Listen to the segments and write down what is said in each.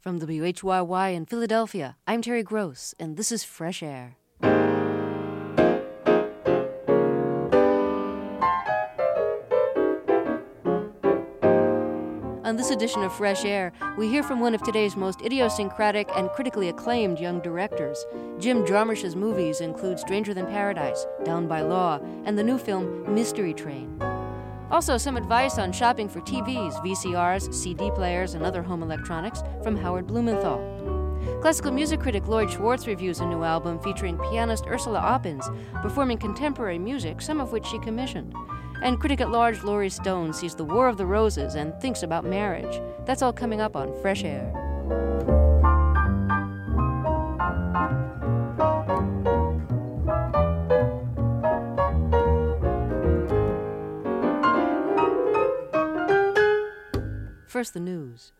From WHYY in Philadelphia, I'm Terry Gross, and this is Fresh Air. On this edition of Fresh Air, we hear from one of today's most idiosyncratic and critically acclaimed young directors. Jim Jarmusch's movies include Stranger Than Paradise, Down by Law, and the new film Mystery Train. Also, some advice on shopping for TVs, VCRs, CD players, and other home electronics from Howard Blumenthal. Classical music critic Lloyd Schwartz reviews a new album featuring pianist Ursula Oppens, performing contemporary music, some of which she commissioned. And critic-at-large Laurie Stone sees The War of the Roses and thinks about marriage. That's all coming up on Fresh Air. First, the news.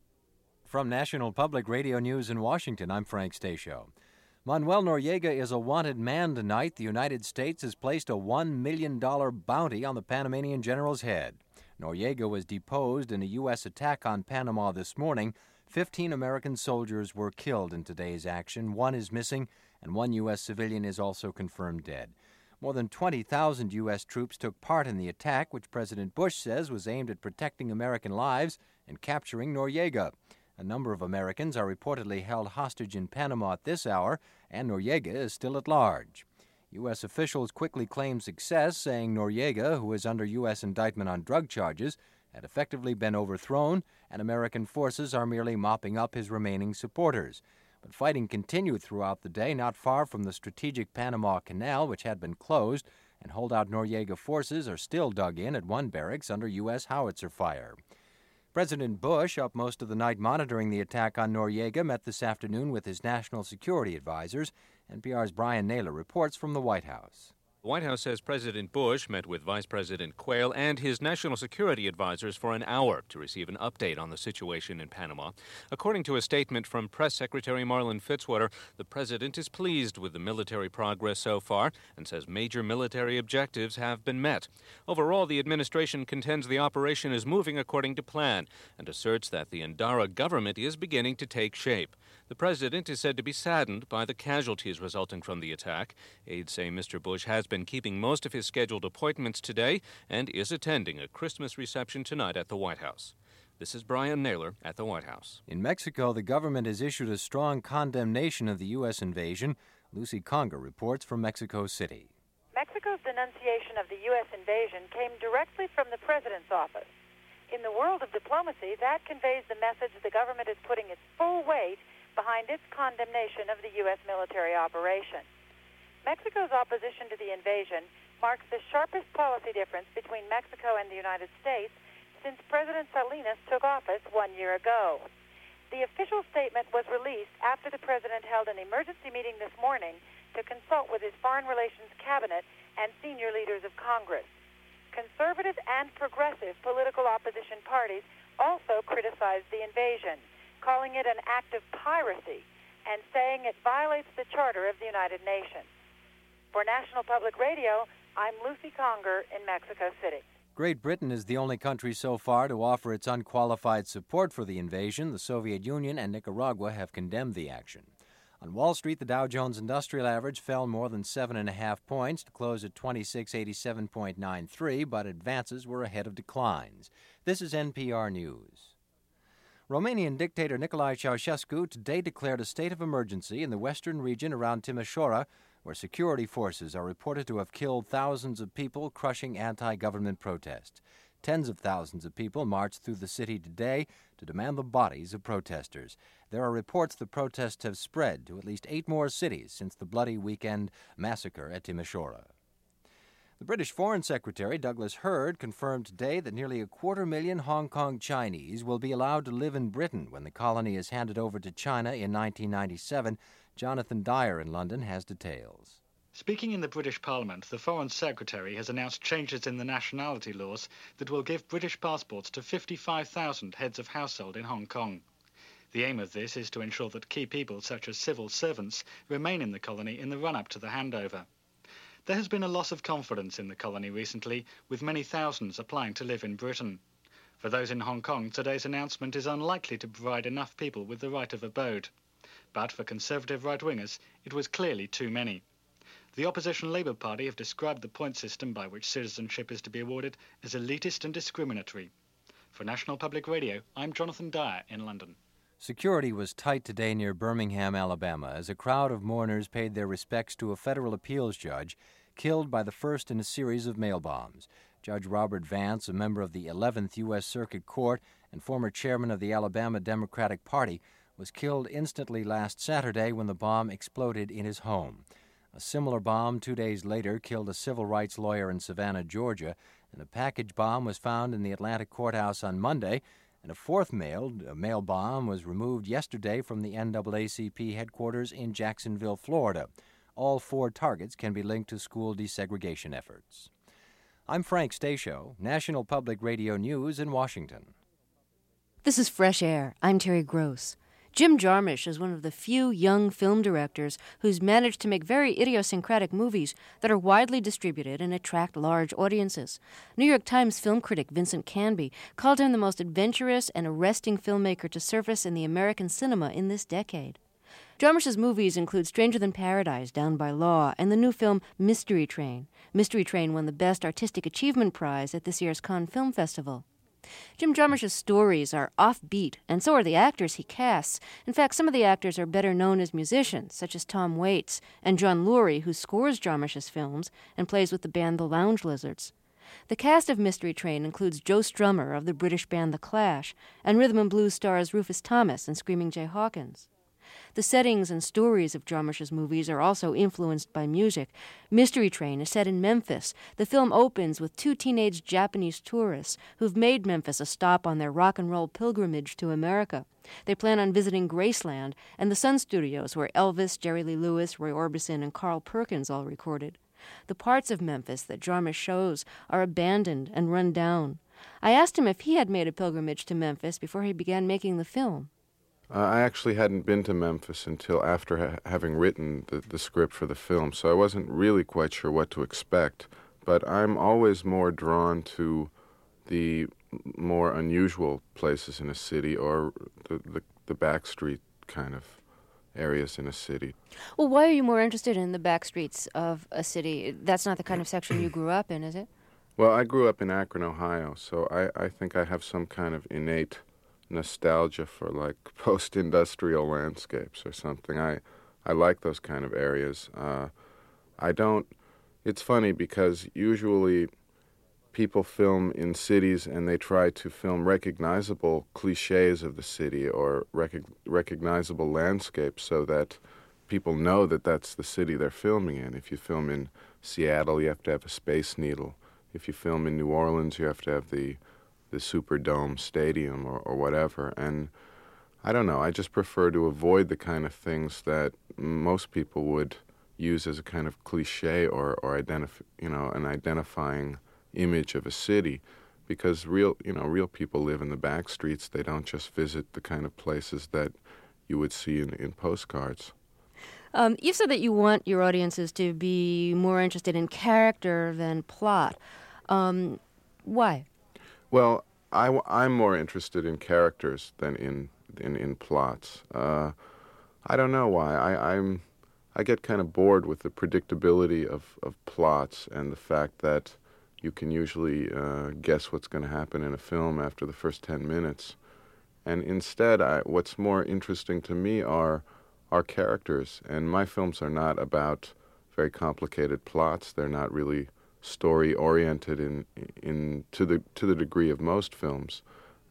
From National Public Radio News in Washington, I'm Frank Stasio. Manuel Noriega is a wanted man tonight. The United States has placed a $1 million bounty on the Panamanian general's head. Noriega was deposed in a U.S. attack on Panama this morning. 15 American soldiers were killed in today's action. One is missing, and one U.S. civilian is also confirmed dead. More than 20,000 U.S. troops took part in the attack, which President Bush says was aimed at protecting American lives and capturing Noriega. A number of Americans are reportedly held hostage in Panama at this hour, and Noriega is still at large. U.S. officials quickly claimed success, saying Noriega, who is under U.S. indictment on drug charges, had effectively been overthrown, and American forces are merely mopping up his remaining supporters. But fighting continued throughout the day, not far from the strategic Panama Canal, which had been closed, and holdout Noriega forces are still dug in at one barracks under U.S. howitzer fire. President Bush, up most of the night monitoring the attack on Noriega, met this afternoon with his national security advisors. NPR's Brian Naylor reports from the White House. The White House says President Bush met with Vice President Quayle and his national security advisors for an hour to receive an update on the situation in Panama. According to a statement from Press Secretary Marlin Fitzwater, the president is pleased with the military progress so far and says major military objectives have been met. Overall, the administration contends the operation is moving according to plan and asserts that the Ndara government is beginning to take shape. The president is said to be saddened by the casualties resulting from the attack. Aides say Mr. Bush has been keeping most of his scheduled appointments today and is attending a Christmas reception tonight at the White House. This is Brian Naylor at the White House. In Mexico, the government has issued a strong condemnation of the U.S. invasion. Lucy Conger reports from Mexico City. Mexico's denunciation of the U.S. invasion came directly from the president's office. In the world of diplomacy, that conveys the message the government is putting its full weight behind its condemnation of the U.S. military operation. Mexico's opposition to the invasion marks the sharpest policy difference between Mexico and the United States since President Salinas took office 1 year ago. The official statement was released after the president held an emergency meeting this morning to consult with his foreign relations cabinet and senior leaders of Congress. Conservative and progressive political opposition parties also criticized the invasion, calling it an act of piracy and saying it violates the Charter of the United Nations. For National Public Radio, I'm Lucy Conger in Mexico City. Great Britain is the only country so far to offer its unqualified support for the invasion. The Soviet Union and Nicaragua have condemned the action. On Wall Street, the Dow Jones Industrial Average fell more than 7.5 points to close at 2687.93, but advances were ahead of declines. This is NPR News. Romanian dictator Nicolae Ceausescu today declared a state of emergency in the western region around Timișoara, where security forces are reported to have killed thousands of people, crushing anti-government protests. Tens of thousands of people marched through the city today to demand the bodies of protesters. There are reports the protests have spread to at least 8 more cities since the bloody weekend massacre at Timișoara. The British Foreign Secretary, Douglas Hurd, confirmed today that nearly 250,000 Hong Kong Chinese will be allowed to live in Britain when the colony is handed over to China in 1997. Jonathan Dyer in London has details. Speaking in the British Parliament, the Foreign Secretary has announced changes in the nationality laws that will give British passports to 55,000 heads of household in Hong Kong. The aim of this is to ensure that key people such as civil servants remain in the colony in the run-up to the handover. There has been a loss of confidence in the colony recently, with many thousands applying to live in Britain. For those in Hong Kong, today's announcement is unlikely to provide enough people with the right of abode. But for conservative right-wingers, it was clearly too many. The opposition Labour Party have described the point system by which citizenship is to be awarded as elitist and discriminatory. For National Public Radio, I'm Jonathan Dyer in London. Security was tight today near Birmingham, Alabama, as a crowd of mourners paid their respects to a federal appeals judge killed by the first in a series of mail bombs. Judge Robert Vance, a member of the 11th U.S. Circuit Court and former chairman of the Alabama Democratic Party, was killed instantly last Saturday when the bomb exploded in his home. A similar bomb 2 days later killed a civil rights lawyer in Savannah, Georgia, and a package bomb was found in the Atlanta courthouse on Monday, and a fourth mail bomb was removed yesterday from the NAACP headquarters in Jacksonville, Florida. All 4 targets can be linked to school desegregation efforts. I'm Frank Stasio, National Public Radio News in Washington. This is Fresh Air. I'm Terry Gross. Jim Jarmusch is one of the few young film directors who's managed to make very idiosyncratic movies that are widely distributed and attract large audiences. New York Times film critic Vincent Canby called him the most adventurous and arresting filmmaker to surface in the American cinema in this decade. Jarmusch's movies include Stranger Than Paradise, Down by Law, and the new film Mystery Train. Mystery Train won the Best Artistic Achievement Prize at this year's Cannes Film Festival. Jim Jarmusch's stories are offbeat, and so are the actors he casts. In fact, some of the actors are better known as musicians, such as Tom Waits and John Lurie, who scores Jarmusch's films and plays with the band The Lounge Lizards. The cast of Mystery Train includes Joe Strummer of the British band The Clash, and rhythm and blues stars Rufus Thomas and Screaming Jay Hawkins. The settings and stories of Jarmusch's movies are also influenced by music. Mystery Train is set in Memphis. The film opens with 2 teenage Japanese tourists who've made Memphis a stop on their rock and roll pilgrimage to America. They plan on visiting Graceland and the Sun Studios, where Elvis, Jerry Lee Lewis, Roy Orbison, and Carl Perkins all recorded. The parts of Memphis that Jarmusch shows are abandoned and run down. I asked him if he had made a pilgrimage to Memphis before he began making the film. I actually hadn't been to Memphis until after having written the script for the film, so I wasn't really quite sure what to expect. But I'm always more drawn to the more unusual places in a city, or the backstreet kind of areas in a city. Well, why are you more interested in the backstreets of a city? That's not the kind of section you grew up in, is it? Well, I grew up in Akron, Ohio, so I think I have some kind of innate nostalgia for like post-industrial landscapes or something. I like those kind of areas. It's funny because usually people film in cities and they try to film recognizable cliches of the city or recognizable landscapes so that people know that that's the city they're filming in. If you film in Seattle, you have to have a Space Needle. If you film in New Orleans, you have to have the Superdome Stadium or whatever. And I don't know, I just prefer to avoid the kind of things that most people would use as a kind of cliche or an identifying image of a city, because real people live in the back streets. They don't just visit the kind of places that you would see in postcards. You've said that you want your audiences to be more interested in character than plot. Why? Well, I'm more interested in characters than in plots. I don't know why. I get kind of bored with the predictability of plots and the fact that you can usually guess what's going to happen in a film after the first 10 minutes. And instead, what's more interesting to me are characters. And my films are not about very complicated plots. They're not really story-oriented to the degree of most films.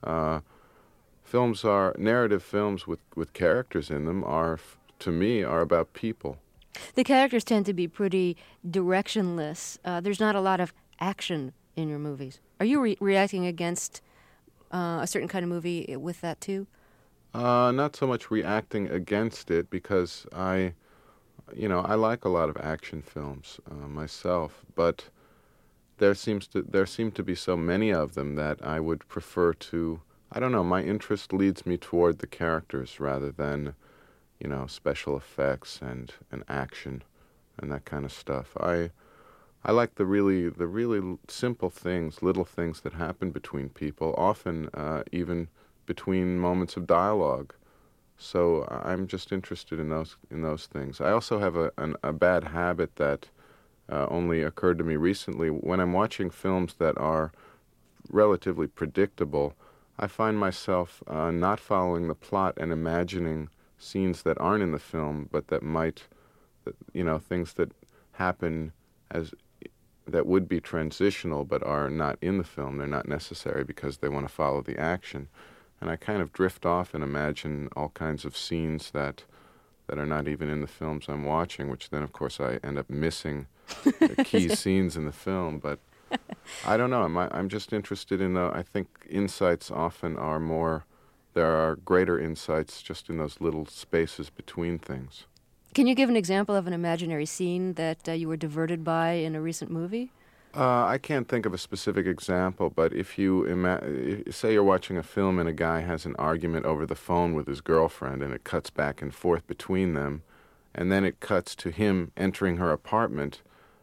Narrative films with characters in them to me, are about people. The characters tend to be pretty directionless. There's not a lot of action in your movies. Are you reacting against a certain kind of movie with that too? Not so much reacting against it, because I like a lot of action films myself, but there seem to be so many of them that I would prefer to. I don't know. My interest leads me toward the characters rather than, special effects and action and that kind of stuff. I like the really simple things, little things that happen between people, often even between moments of dialogue. So I'm just interested in those things. I also have a bad habit that only occurred to me recently. When I'm watching films that are relatively predictable, I find myself not following the plot and imagining scenes that aren't in the film, but that might, things that happen that would be transitional but are not in the film. They're not necessary because they want to follow the action. And I kind of drift off and imagine all kinds of scenes that are not even in the films I'm watching, which then, of course, I end up missing the key scenes in the film. But I don't know. I'm just interested in, I think insights often are more, there are greater insights just in those little spaces between things. Can you give an example of an imaginary scene that you were diverted by in a recent movie? I can't think of a specific example, but if you say you're watching a film and a guy has an argument over the phone with his girlfriend and it cuts back and forth between them, and then it cuts to him entering her apartment,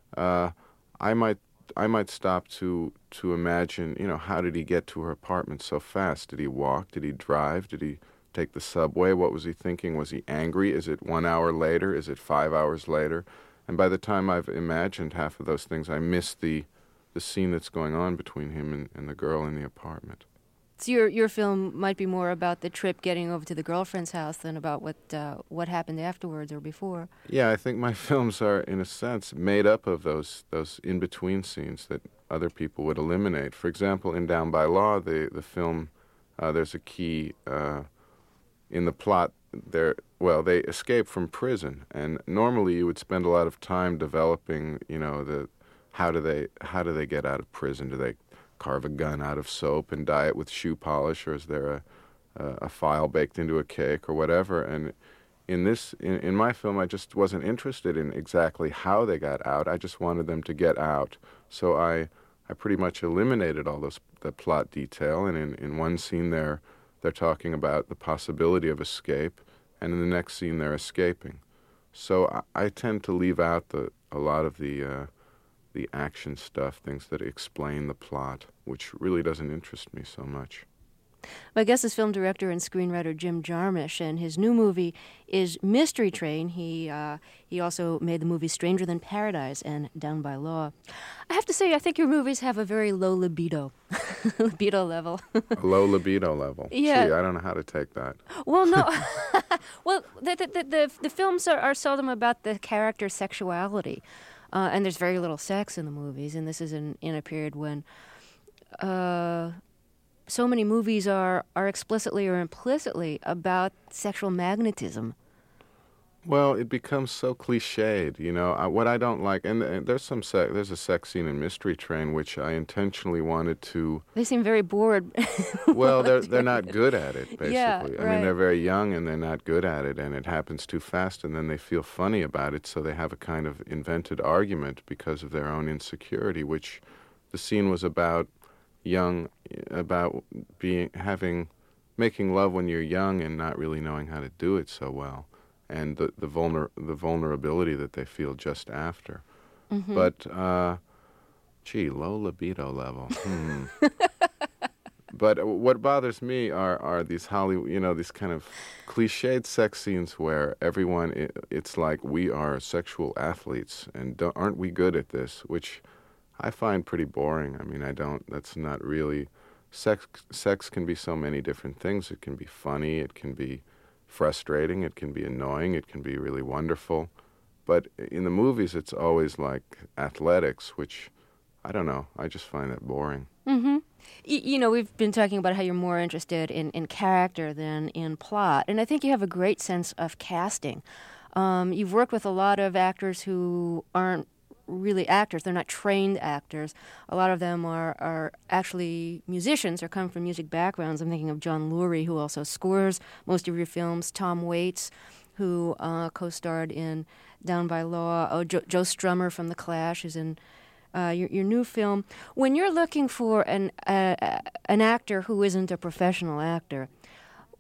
I might stop to imagine, how did he get to her apartment so fast? Did he walk? Did he drive? Did he take the subway? What was he thinking? Was he angry? Is it 1 hour later? Is it 5 hours later? And by the time I've imagined half of those things, I miss the scene that's going on between him and the girl in the apartment. So your film might be more about the trip getting over to the girlfriend's house than about what happened afterwards or before. Yeah, I think my films are, in a sense, made up of those in-between scenes that other people would eliminate. For example, in Down by Law, the film, there's a key in the plot. They escape from prison, and normally you would spend a lot of time developing, how do they get out of prison? Do they carve a gun out of soap and dye it with shoe polish, or is there a file baked into a cake or whatever? And in my film, I just wasn't interested in exactly how they got out. I just wanted them to get out. So I pretty much eliminated all the plot detail. And in one scene they're talking about the possibility of escape, and in the next scene they're escaping. So I tend to leave out a lot of the action stuff, things that explain the plot, which really doesn't interest me so much. My guest is film director and screenwriter Jim Jarmusch, and his new movie is Mystery Train. He also made the movie Stranger Than Paradise and Down by Law. I have to say, I think your movies have a very low libido level. A low libido level? Yeah. Gee, I don't know how to take that. Well, no. Well, the films are seldom about the character's sexuality, and there's very little sex in the movies, and this is in a period when so many movies are explicitly or implicitly about sexual magnetism. Well, it becomes so cliched, what I don't like, and there's a sex scene in Mystery Train which I intentionally wanted to. They seem very bored. Well, they're not good at it, basically. Yeah, right. I mean, they're very young and they're not good at it, and it happens too fast, and then they feel funny about it, so they have a kind of invented argument because of their own insecurity, which the scene was about making love when you're young and not really knowing how to do it so well, and the vulnerability that they feel just after. Mm-hmm. But low libido level. But what bothers me are these Hollywood, these kind of cliched sex scenes where everyone, it's like we are sexual athletes and aren't we good at this, which I find pretty boring. I mean, that's not really, sex can be so many different things. It can be funny, it can be frustrating, it can be annoying, it can be really wonderful. But in the movies, it's always like athletics, which, I don't know, I just find that boring. Mm-hmm. We've been talking about how you're more interested in character than in plot, and I think you have a great sense of casting. You've worked with a lot of actors who aren't really actors. They're not trained actors. A lot of them are actually musicians or come from music backgrounds. I'm thinking of John Lurie, who also scores most of your films, Tom Waits, who co-starred in Down by Law, Joe Strummer from The Clash is in your new film. When you're looking for an actor who isn't a professional actor,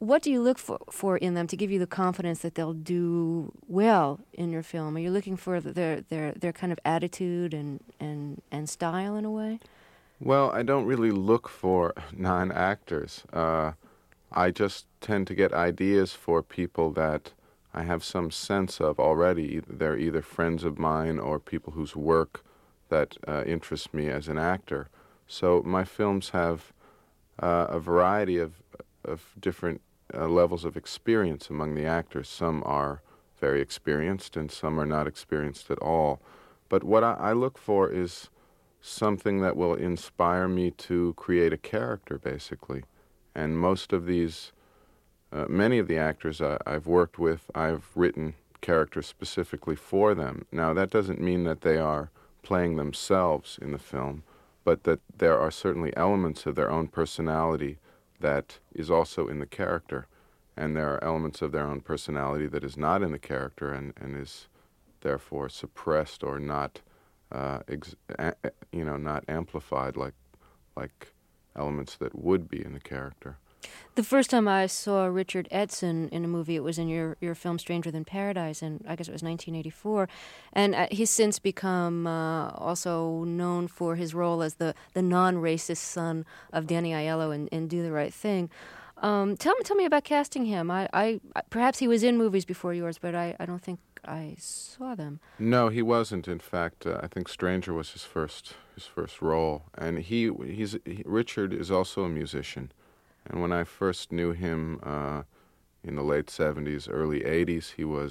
What do you look for in them to give you the confidence that they'll do well in your film? Are you looking for their kind of attitude and style in a way? Well, I don't really look for non-actors. I just tend to get ideas for people that I have some sense of already. They're either friends of mine or people whose work that interests me as an actor. So my films have a variety of different levels of experience among the actors. Some are very experienced and some are not experienced at all. But what I look for is something that will inspire me to create a character, basically. And most of these, many of the actors I've worked with, I've written characters specifically for them. Now, that doesn't mean that they are playing themselves in the film, but that there are certainly elements of their own personality that is also in the character, and there are elements of their own personality that is not in the character and is therefore suppressed or not, not amplified like elements that would be in the character. The first time I saw Richard Edson in a movie, it was in your film Stranger Than Paradise, and I guess it was 1984. And he's since become also known for his role as the non-racist son of Danny Aiello in Do the Right Thing. Tell me about casting him. I perhaps he was in movies before yours, but I don't think I saw them. No, he wasn't. In fact, I think Stranger was his first role, and Richard is also a musician. And when I first knew him in the late 70s, early 80s,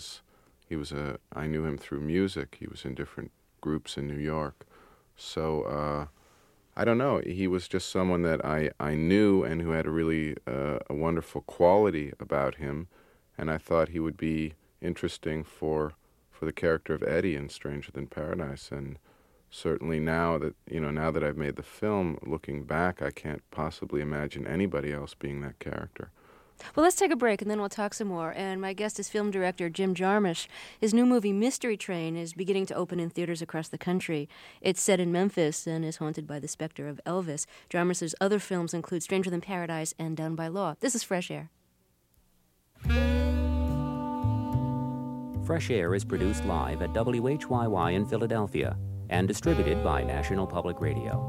I knew him through music. He was in different groups in New York. So I don't know. He was just someone that I knew and who had a really a wonderful quality about him, and I thought he would be interesting for the character of Eddie in Stranger Than Paradise. And certainly now that I've made the film, looking back, I can't possibly imagine anybody else being that character. Well, let's take a break and then we'll talk some more. And my guest is film director Jim Jarmusch. His new movie, Mystery Train, is beginning to open in theaters across the country. It's set in Memphis and is haunted by the specter of Elvis. Jarmusch's other films include Stranger Than Paradise and Down by Law. This is Fresh Air. Fresh Air is produced live at WHYY in Philadelphia and distributed by National Public Radio.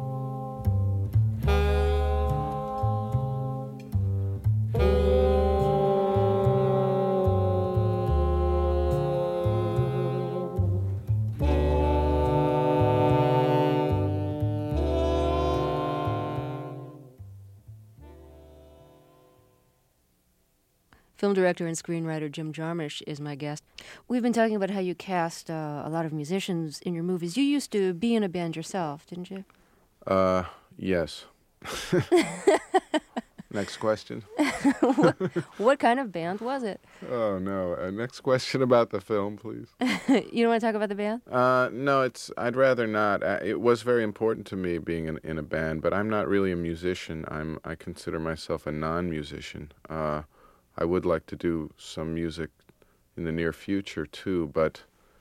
Film director and screenwriter Jim Jarmusch is my guest. We've been talking about how you cast a lot of musicians in your movies. You used to be in a band yourself, didn't you? Yes. Next question. What kind of band was it? Oh, no. Next question about the film, please. You don't want to talk about the band? No, I'd rather not. It was very important to me being in a band, but I'm not really a musician. I consider myself a non-musician. I would like to do some music in the near future, too, but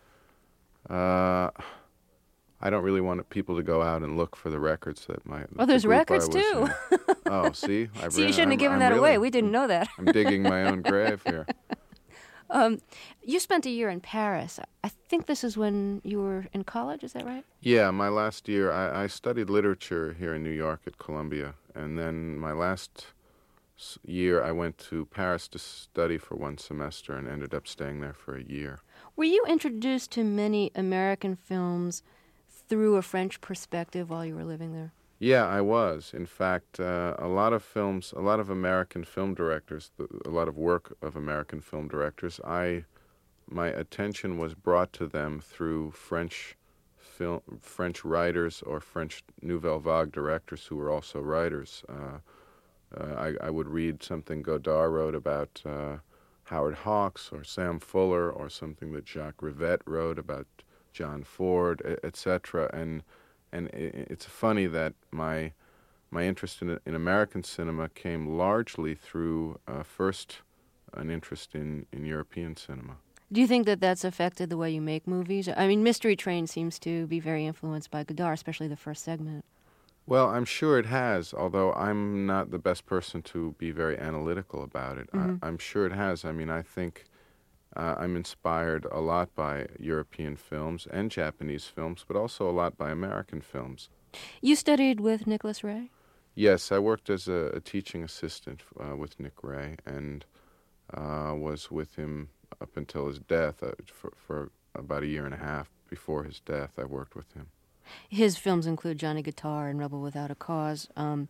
I don't really want people to go out and look for the records that there's records, too. Oh, see? See, you shouldn't have given that away. We didn't know that. I'm digging my own grave here. You spent a year in Paris. I think this is when you were in college, is that right? Yeah, my last year. I studied literature here in New York at Columbia, and then my last year I went to Paris to study for one semester and ended up staying there for a year. Were you introduced to many American films through a French perspective while you were living there? Yeah, I was. In fact, a lot of American film directors, a lot of work of American film directors, my attention was brought to them through French writers or French Nouvelle Vague directors who were also writers. I would read something Godard wrote about Howard Hawks or Sam Fuller, or something that Jacques Rivette wrote about John Ford, etc. And it's funny that my interest in American cinema came largely through first an interest in European cinema. Do you think that that's affected the way you make movies? I mean, Mystery Train seems to be very influenced by Godard, especially the first segment. Well, I'm sure it has, although I'm not the best person to be very analytical about it. I'm sure it has. I mean, I think I'm inspired a lot by European films and Japanese films, but also a lot by American films. You studied with Nicholas Ray? Yes, I worked as a teaching assistant with Nick Ray, and was with him up until his death. For about a year and a half before his death, I worked with him. His films include Johnny Guitar and Rebel Without a Cause.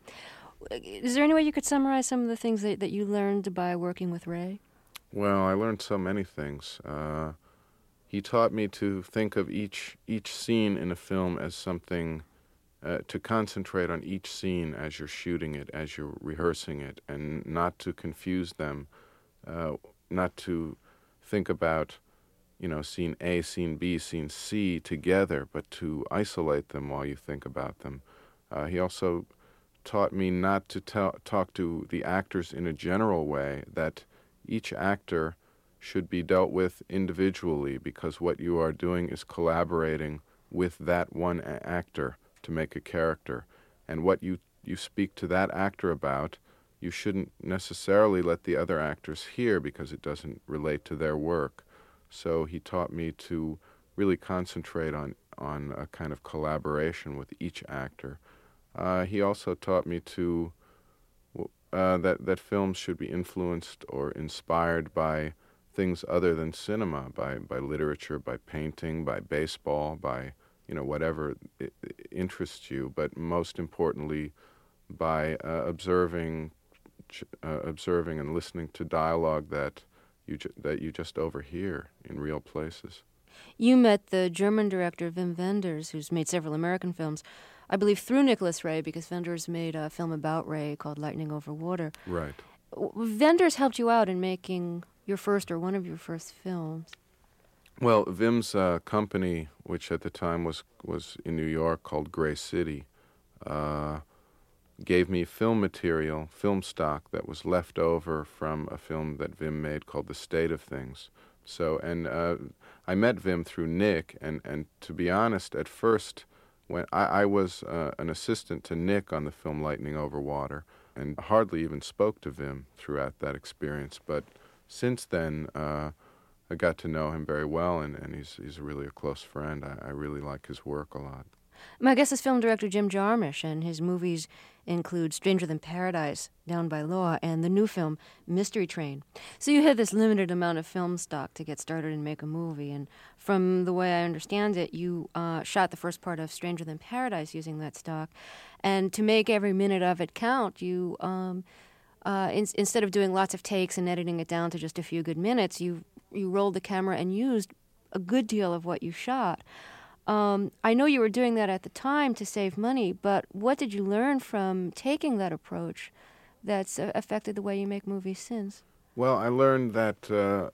Is there any way you could summarize some of the things that you learned by working with Ray? Well, I learned so many things. He taught me to think of each scene in a film as something, to concentrate on each scene as you're shooting it, as you're rehearsing it, and not to confuse them, not to think about, scene A, scene B, scene C together, but to isolate them while you think about them. He also taught me not to talk to the actors in a general way, that each actor should be dealt with individually, because what you are doing is collaborating with that one actor to make a character. And what you speak to that actor about, you shouldn't necessarily let the other actors hear, because it doesn't relate to their work. So he taught me to really concentrate on a kind of collaboration with each actor. He also taught me to that films should be influenced or inspired by things other than cinema, by literature, by painting, by baseball, by whatever interests you, but most importantly by observing and listening to dialogue that you just overhear in real places. You met the German director Wim Wenders, who's made several American films, I believe through Nicholas Ray, because Wenders made a film about Ray called Lightning Over Water. Right. Wenders helped you out in making your first or one of your first films. Well, Wim's company, which at the time was in New York, called Gray City, gave me film material, film stock that was left over from a film that Wim made called The State of Things. So, and I met Wim through Nick, and to be honest, at first, when I was an assistant to Nick on the film Lightning Over Water, and hardly even spoke to Wim throughout that experience. But since then, I got to know him very well, and he's really a close friend. I really like his work a lot. My guest is film director Jim Jarmusch, and his movies include Stranger Than Paradise, Down by Law, and the new film Mystery Train. So you had this limited amount of film stock to get started and make a movie, and from the way I understand it, you shot the first part of Stranger Than Paradise using that stock, and to make every minute of it count, you instead of doing lots of takes and editing it down to just a few good minutes, you rolled the camera and used a good deal of what you shot. I know you were doing that at the time to save money, but what did you learn from taking that approach that's affected the way you make movies since? Well, I learned that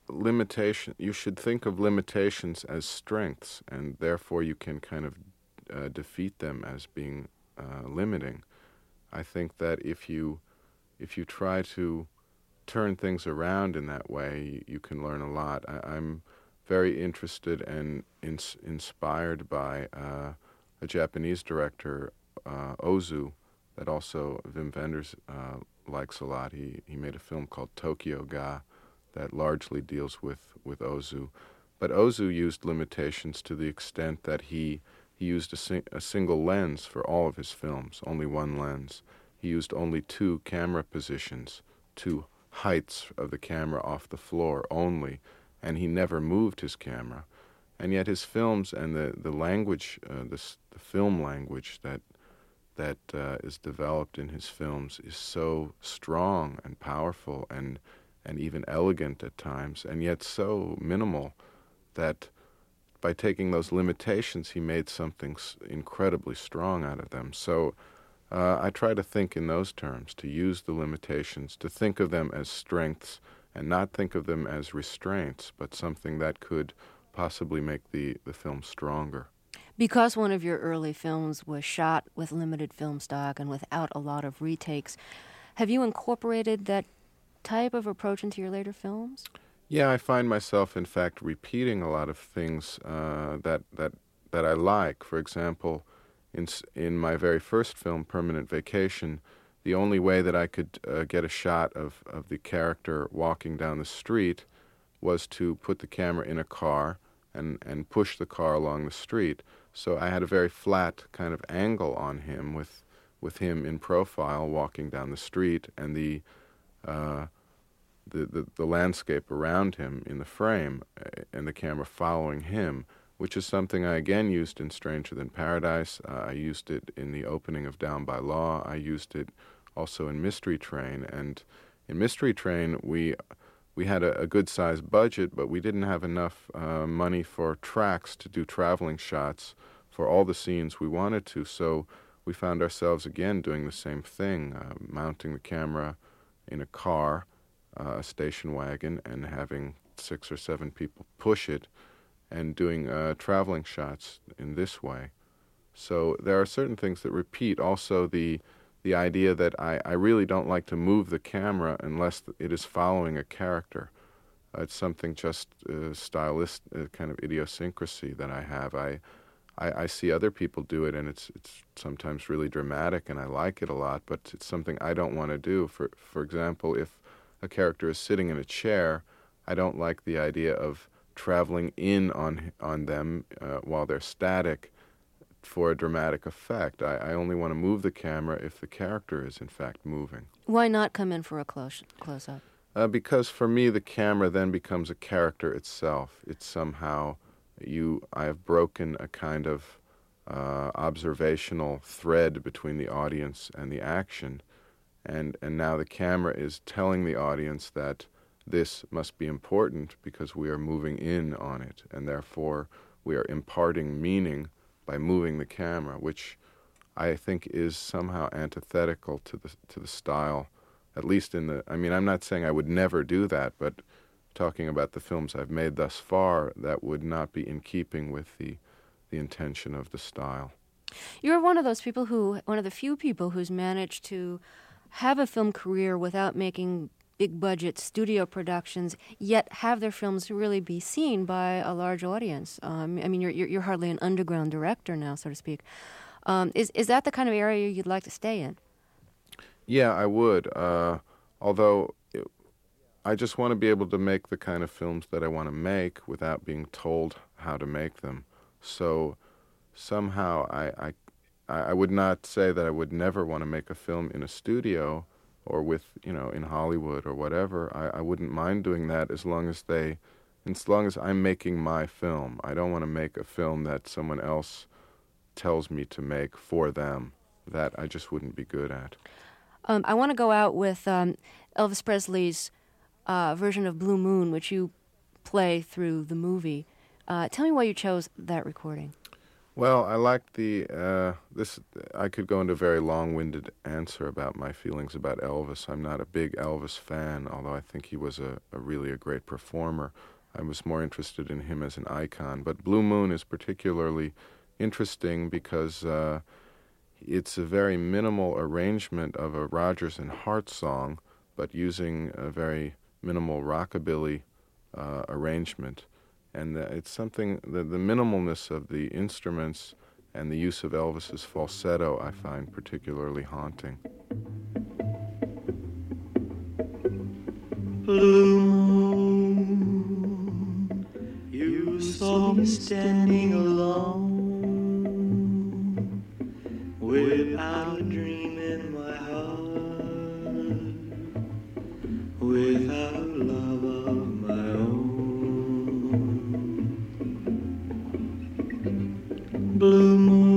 you should think of limitations as strengths, and therefore you can kind of defeat them as being limiting. I think that if you try to turn things around in that way, you can learn a lot. I'm very interested and inspired by a Japanese director, Ozu, that also Wim Wenders likes a lot. He made a film called Tokyo Ga that largely deals with Ozu. But Ozu used limitations to the extent that he used a single lens for all of his films, only one lens. He used only two camera positions, two heights of the camera off the floor only, and he never moved his camera. And yet his films and the language, the film language that is developed in his films is so strong and powerful and even elegant at times, and yet so minimal that by taking those limitations, he made something incredibly strong out of them. So I try to think in those terms, to use the limitations, to think of them as strengths, and not think of them as restraints, but something that could possibly make the film stronger. Because one of your early films was shot with limited film stock and without a lot of retakes, have you incorporated that type of approach into your later films? Yeah, I find myself, in fact, repeating a lot of things that I like. For example, in my very first film, Permanent Vacation, the only way that I could get a shot of the character walking down the street was to put the camera in a car and push the car along the street. So I had a very flat kind of angle on him with him in profile walking down the street, and the landscape around him in the frame, and the camera following him, which is something I again used in Stranger Than Paradise. I used it in the opening of Down by Law. I used it also in Mystery Train. And in Mystery Train, we had a good-sized budget, but we didn't have enough money for tracks to do traveling shots for all the scenes we wanted to. So we found ourselves again doing the same thing, mounting the camera in a car, a station wagon, and having 6 or 7 people push it, and doing traveling shots in this way. So there are certain things that repeat. Also, the idea that I really don't like to move the camera unless it is following a character. It's something just stylistic, kind of idiosyncrasy that I have. I see other people do it, and it's sometimes really dramatic, and I like it a lot, but it's something I don't want to do. For example, if a character is sitting in a chair, I don't like the idea of traveling in on them while they're static for a dramatic effect. I only want to move the camera if the character is in fact moving. Why not come in for a close-up? Because for me, the camera then becomes a character itself. It's somehow I have broken a kind of observational thread between the audience and the action, and now the camera is telling the audience that this must be important because we are moving in on it, and therefore we are imparting meaning by moving the camera, which I think is somehow antithetical to the style, at least I'm not saying I would never do that, but talking about the films I've made thus far, that would not be in keeping with the intention of the style. You're one of the few people who's managed to have a film career without making big-budget studio productions, yet have their films really be seen by a large audience. You're hardly an underground director now, so to speak. Is that the kind of area you'd like to stay in? Yeah, I would. Although I just want to be able to make the kind of films that I want to make without being told how to make them. So somehow I would not say that I would never want to make a film in a studio or in Hollywood or whatever. I wouldn't mind doing that as long as I'm making my film. I don't want to make a film that someone else tells me to make for them. That I just wouldn't be good at. I want to go out with Elvis Presley's version of Blue Moon, which you play through the movie. Tell me why you chose that recording. Well, I like this. I could go into a very long-winded answer about my feelings about Elvis. I'm not a big Elvis fan, although I think he was really a great performer. I was more interested in him as an icon. But Blue Moon is particularly interesting because it's a very minimal arrangement of a Rodgers and Hart song, but using a very minimal rockabilly arrangement. And it's something, the minimalness of the instruments and the use of Elvis's falsetto I find particularly haunting. Blue moon, you saw me standing alone, without a dream in my heart, without a love of my own. Blue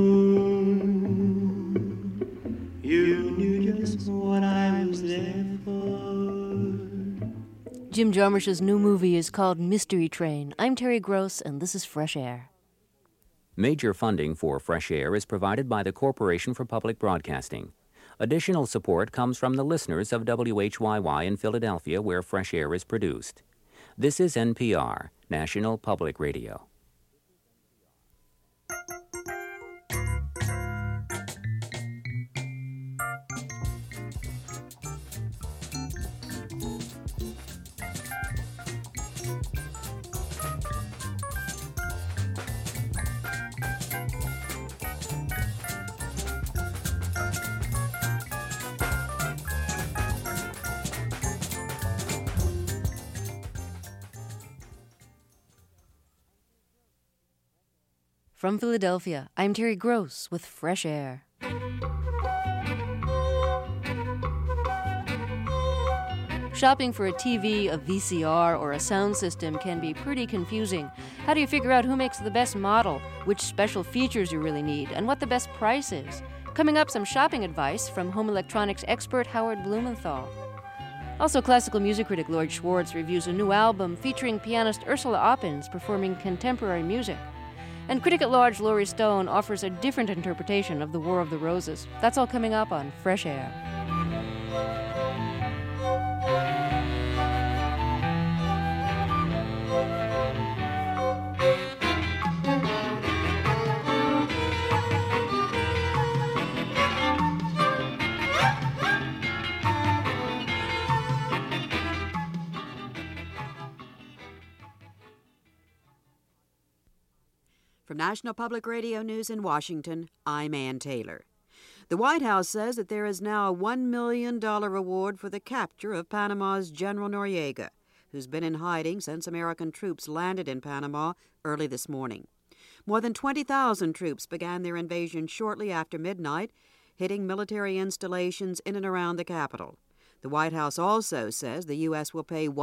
moon, you knew just what I was there for. Jim Jarmusch's new movie is called Mystery Train. I'm Terry Gross, and this is Fresh Air. Major funding for Fresh Air is provided by the Corporation for Public Broadcasting. Additional support comes from the listeners of WHYY in Philadelphia, where Fresh Air is produced. This is NPR, National Public Radio. From Philadelphia, I'm Terry Gross with Fresh Air. Shopping for a TV, a VCR, or a sound system can be pretty confusing. How do you figure out who makes the best model, which special features you really need, and what the best price is? Coming up, some shopping advice from home electronics expert Howard Blumenthal. Also, classical music critic Lloyd Schwartz reviews a new album featuring pianist Ursula Oppens performing contemporary music. And critic at large Laurie Stone offers a different interpretation of the War of the Roses. That's all coming up on Fresh Air. From National Public Radio News in Washington, I'm Ann Taylor. The White House says that there is now a $1 million reward for the capture of Panama's General Noriega, who's been in hiding since American troops landed in Panama early this morning. More than 20,000 troops began their invasion shortly after midnight, hitting military installations in and around the capital. The White House also says the U.S. will pay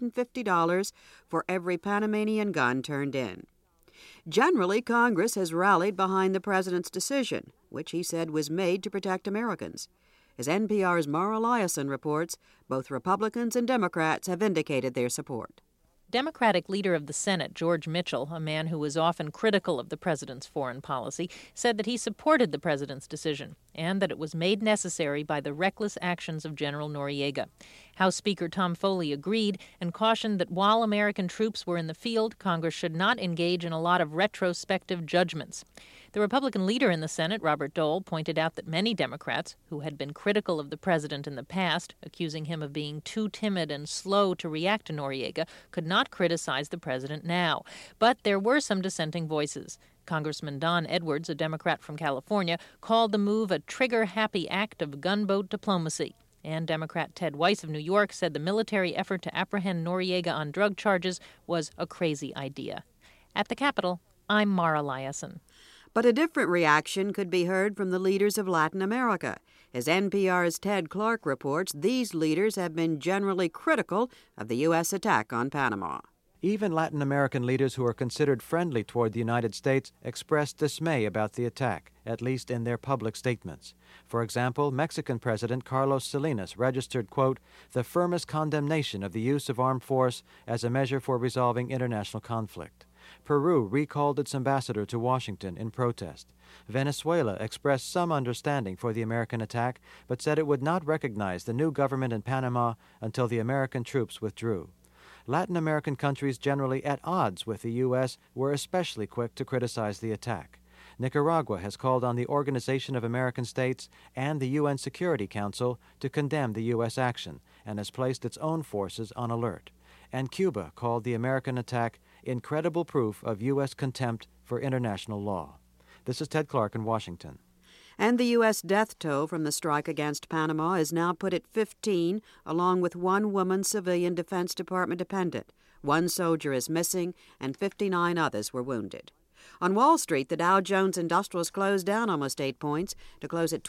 $150 for every Panamanian gun turned in. Generally, Congress has rallied behind the president's decision, which he said was made to protect Americans. As NPR's Mara Liasson reports, both Republicans and Democrats have indicated their support. Democratic leader of the Senate, George Mitchell, a man who was often critical of the president's foreign policy, said that he supported the president's decision and that it was made necessary by the reckless actions of General Noriega. House Speaker Tom Foley agreed and cautioned that while American troops were in the field, Congress should not engage in a lot of retrospective judgments. The Republican leader in the Senate, Robert Dole, pointed out that many Democrats, who had been critical of the president in the past, accusing him of being too timid and slow to react to Noriega, could not criticize the president now. But there were some dissenting voices. Congressman Don Edwards, a Democrat from California, called the move a trigger-happy act of gunboat diplomacy. And Democrat Ted Weiss of New York said the military effort to apprehend Noriega on drug charges was a crazy idea. At the Capitol, I'm Mara Liasson. But a different reaction could be heard from the leaders of Latin America. As NPR's Ted Clark reports, these leaders have been generally critical of the U.S. attack on Panama. Even Latin American leaders who are considered friendly toward the United States expressed dismay about the attack, at least in their public statements. For example, Mexican President Carlos Salinas registered, quote, the firmest condemnation of the use of armed force as a measure for resolving international conflict. Peru recalled its ambassador to Washington in protest. Venezuela expressed some understanding for the American attack, but said it would not recognize the new government in Panama until the American troops withdrew. Latin American countries generally at odds with the U.S. were especially quick to criticize the attack. Nicaragua has called on the Organization of American States and the UN Security Council to condemn the U.S. action and has placed its own forces on alert. And Cuba called the American attack incredible proof of U.S. contempt for international law. This is Ted Clark in Washington. And the U.S. death toll from the strike against Panama is now put at 15, along with one woman civilian Defense Department dependent. One soldier is missing, and 59 others were wounded. On Wall Street, the Dow Jones Industrials closed down almost 8 points to close at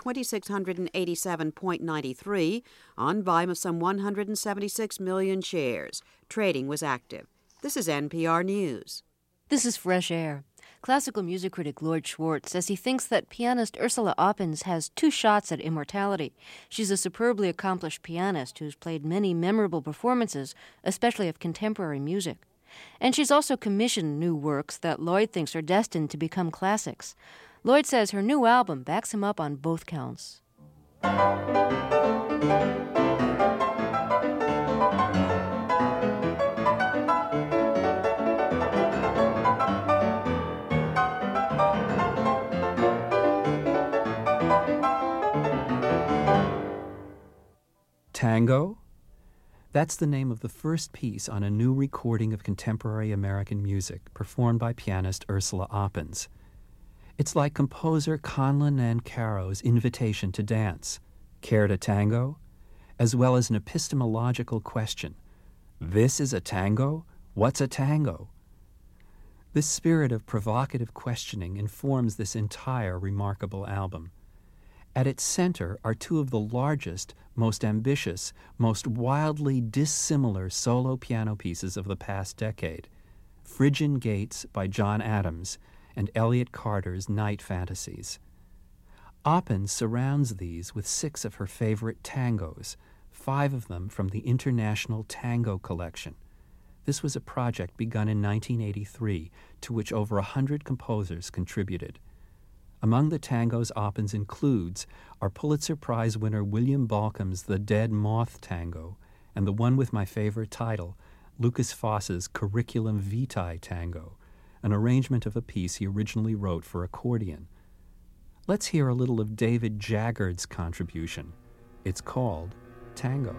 2,687.93 on volume of some 176 million shares. Trading was active. This is NPR News. This is Fresh Air. Classical music critic Lloyd Schwartz says he thinks that pianist Ursula Oppens has 2 shots at immortality. She's a superbly accomplished pianist who's played many memorable performances, especially of contemporary music. And she's also commissioned new works that Lloyd thinks are destined to become classics. Lloyd says her new album backs him up on both counts. Tango? That's the name of the first piece on a new recording of contemporary American music performed by pianist Ursula Oppens. It's like composer Conlon Nancarrow's invitation to dance, care to tango, as well as an epistemological question. This is a tango? What's a tango? This spirit of provocative questioning informs this entire remarkable album. At its center are two of the largest, most ambitious, most wildly dissimilar solo piano pieces of the past decade, Phrygian Gates by John Adams and Elliott Carter's Night Fantasies. Oppens surrounds these with 6 of her favorite tangos, 5 of them from the International Tango Collection. This was a project begun in 1983 to which over 100 composers contributed. Among the tangos Oppens includes are Pulitzer Prize winner William Balcom's The Dead Moth Tango and the one with my favorite title, Lucas Foss's Curriculum Vitae Tango, an arrangement of a piece he originally wrote for accordion. Let's hear a little of David Jaggard's contribution. It's called Tango.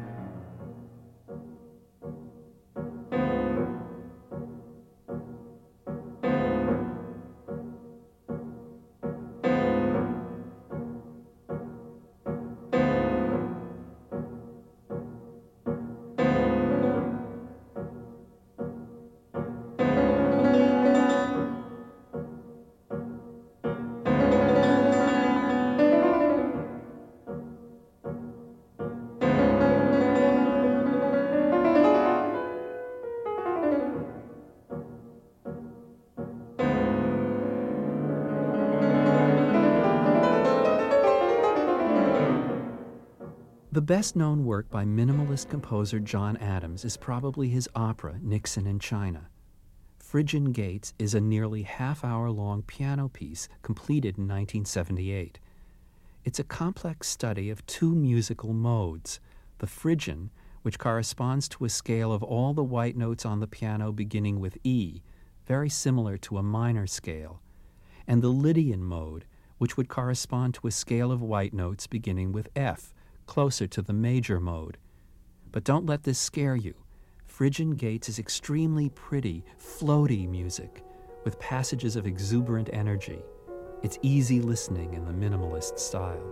The best-known work by minimalist composer John Adams is probably his opera, Nixon in China. Phrygian Gates is a nearly half-hour-long piano piece completed in 1978. It's a complex study of 2 musical modes, the Phrygian, which corresponds to a scale of all the white notes on the piano beginning with E, very similar to a minor scale, and the Lydian mode, which would correspond to a scale of white notes beginning with F, closer to the major mode. But don't let this scare you. Phrygian Gates is extremely pretty, floaty music with passages of exuberant energy. It's easy listening in the minimalist style.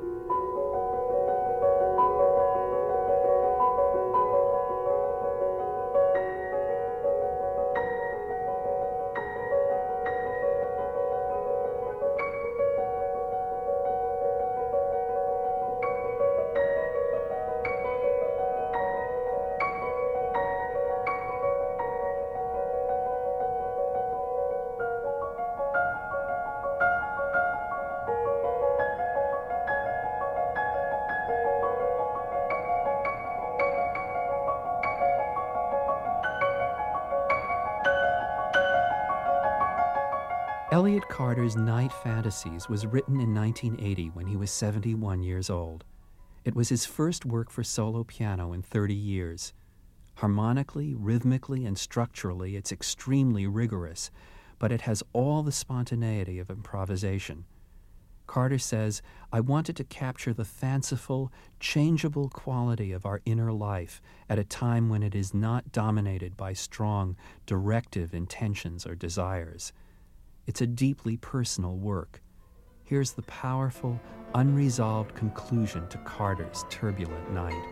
Elliott Carter's Night Fantasies was written in 1980 when he was 71 years old. It was his first work for solo piano in 30 years. Harmonically, rhythmically, and structurally, it's extremely rigorous, but it has all the spontaneity of improvisation. Carter says, "I wanted to capture the fanciful, changeable quality of our inner life at a time when it is not dominated by strong, directive intentions or desires." It's a deeply personal work. Here's the powerful, unresolved conclusion to Carter's turbulent night.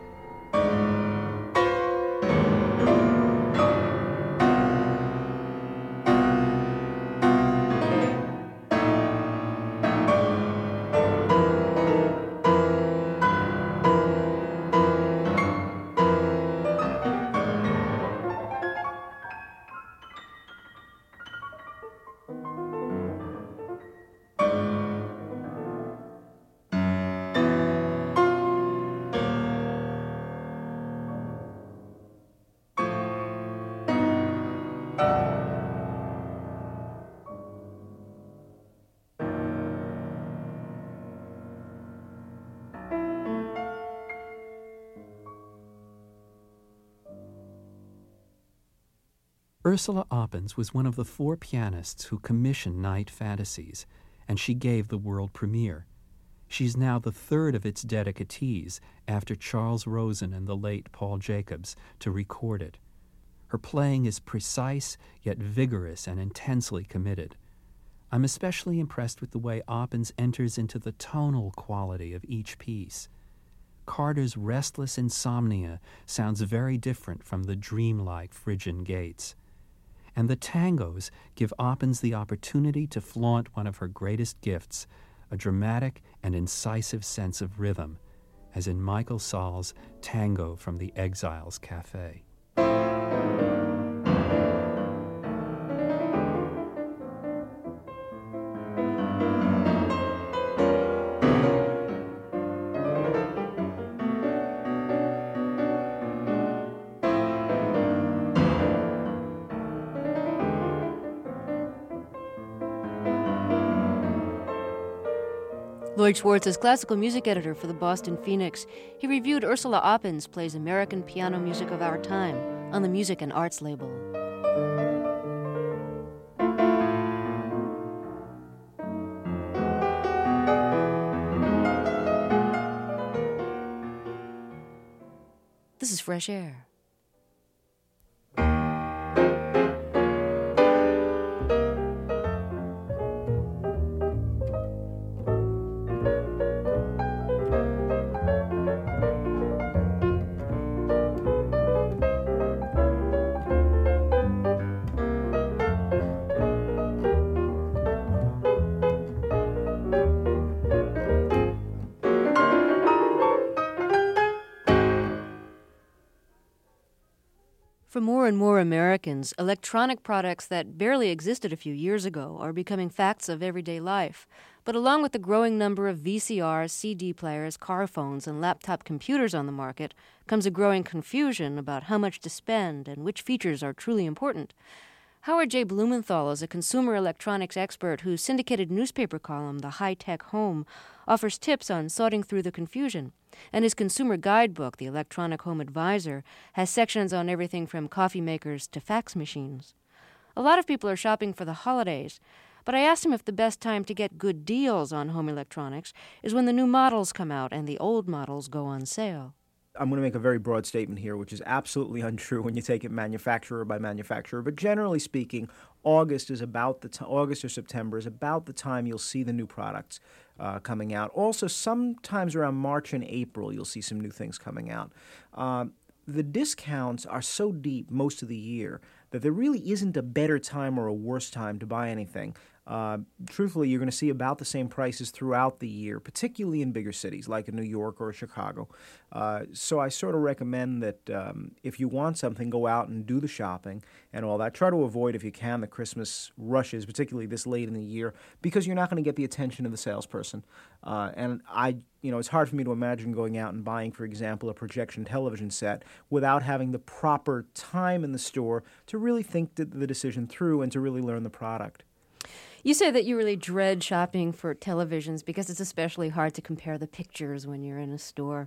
Ursula Oppens was one of the 4 pianists who commissioned Night Fantasies, and she gave the world premiere. She's now the 3rd of its dedicatees, after Charles Rosen and the late Paul Jacobs, to record it. Her playing is precise, yet vigorous and intensely committed. I'm especially impressed with the way Oppens enters into the tonal quality of each piece. Carter's restless insomnia sounds very different from the dreamlike Phrygian Gates. And the tangos give Oppens the opportunity to flaunt one of her greatest gifts, a dramatic and incisive sense of rhythm, as in Michael Sahl's Tango from the Exiles Cafe. Lloyd Schwartz is classical music editor for the Boston Phoenix. He reviewed Ursula Oppens' plays American Piano Music of Our Time on the Music and Arts label. This is Fresh Air. For more and more Americans, electronic products that barely existed a few years ago are becoming facts of everyday life. But along with the growing number of VCRs, CD players, car phones, and laptop computers on the market comes a growing confusion about how much to spend and which features are truly important. Howard J. Blumenthal is a consumer electronics expert whose syndicated newspaper column, The High Tech Home, offers tips on sorting through the confusion. And his consumer guidebook, The Electronic Home Advisor, has sections on everything from coffee makers to fax machines. A lot of people are shopping for the holidays, but I asked him if the best time to get good deals on home electronics is when the new models come out and the old models go on sale. I'm going to make a very broad statement here, which is absolutely untrue when you take it manufacturer by manufacturer. But generally speaking, August or September is about the time you'll see the new products coming out. Also, sometimes around March and April, you'll see some new things coming out. The discounts are so deep most of the year that there really isn't a better time or a worse time to buy anything. Truthfully, you're going to see about the same prices throughout the year, particularly in bigger cities like in New York or Chicago. So I sort of recommend that if you want something, go out and do the shopping and all that. Try to avoid, if you can, the Christmas rushes, particularly this late in the year, because you're not going to get the attention of the salesperson. And it's hard for me to imagine going out and buying, for example, a projection television set without having the proper time in the store to really think the decision through and to really learn the product. You say that you really dread shopping for televisions because it's especially hard to compare the pictures when you're in a store.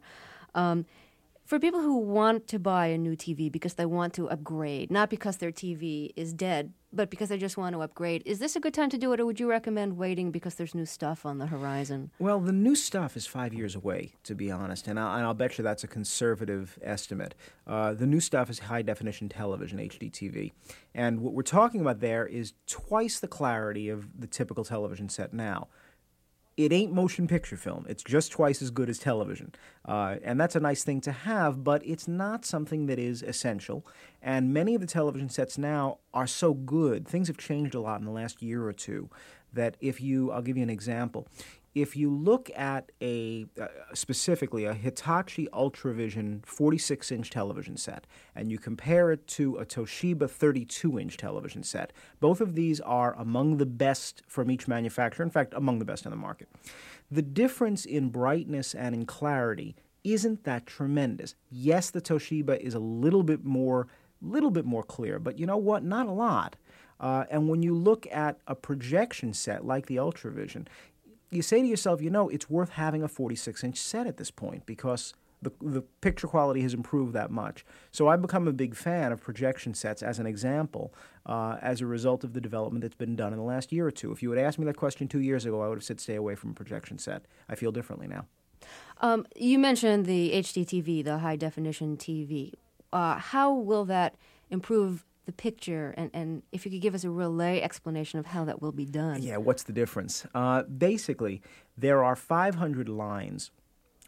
For people who want to buy a new TV because they want to upgrade, not because their TV is dead, but because they just want to upgrade, is this a good time to do it, or would you recommend waiting because there's new stuff on the horizon? Well, the new stuff is 5 years away, to be honest, and I'll bet you that's a conservative estimate. The new stuff is high-definition television, HDTV, and what we're talking about there is twice the clarity of the typical television set now. It ain't motion picture film. It's just twice as good as television. And that's a nice thing to have, but it's not something that is essential. And many of the television sets now are so good. Things have changed a lot in the last year or two that I'll give you an example. If you look at specifically a Hitachi Ultravision 46-inch television set, and you compare it to a Toshiba 32-inch television set, both of these are among the best from each manufacturer, in fact, among the best in the market. The difference in brightness and in clarity isn't that tremendous. Yes, the Toshiba is a little bit more clear, but you know what? Not a lot. And when you look at a projection set like the Ultravision, you say to yourself, it's worth having a 46-inch set at this point because the picture quality has improved that much. So I've become a big fan of projection sets as an example as a result of the development that's been done in the last year or two. If you had asked me that question 2 years ago, I would have said stay away from a projection set. I feel differently now. You mentioned the HDTV, the high-definition TV. How will that improve the picture, and if you could give us a real lay explanation of how that will be done. Yeah, what's the difference? Basically, there are 500 lines